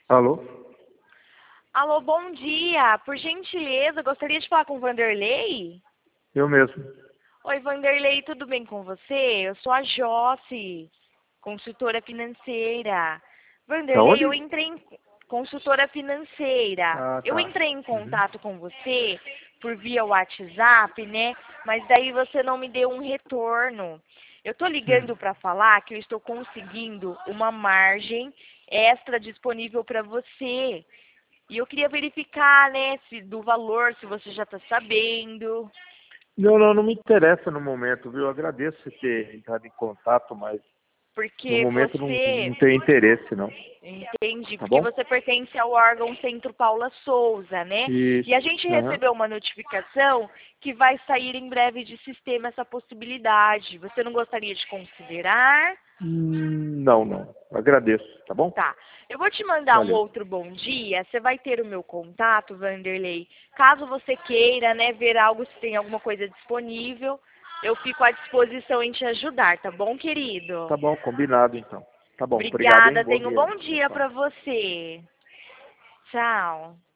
Alô? Alô, bom dia. Por gentileza, gostaria de falar com o Vanderlei? Eu mesmo. Oi, Vanderlei, tudo bem com você? Eu sou a Josse, consultora financeira. Da Vanderlei, onde? consultora financeira. Ah, Eu tá. entrei em Uhum. contato com você por via WhatsApp, né? Mas daí você não me deu um retorno. Eu tô ligando Hum. para falar que eu estou conseguindo uma margem extra disponível para você. E eu queria verificar, né, se do valor, se você já está sabendo. Não me interessa no momento, viu? Eu agradeço você ter entrado em contato, mas no Porque momento não você, tenho interesse, não. entende, Tá porque bom? você pertence ao órgão Centro Paula Souza, né? E a Isso. gente Aham. recebeu uma notificação que vai sair em breve de sistema essa possibilidade. Você não gostaria de considerar? Não. Agradeço, tá bom? Tá. Eu vou te mandar um Valeu. outro bom dia. Você vai ter o meu contato, Vanderlei. Caso você queira, né, ver algo, se tem alguma coisa disponível, eu fico à disposição em te ajudar, tá bom, querido? Tá bom, combinado então. Tá bom, obrigado, hein? Obrigada. Bom Tenha um dia. bom Tchau, dia tchau. para você. Tchau.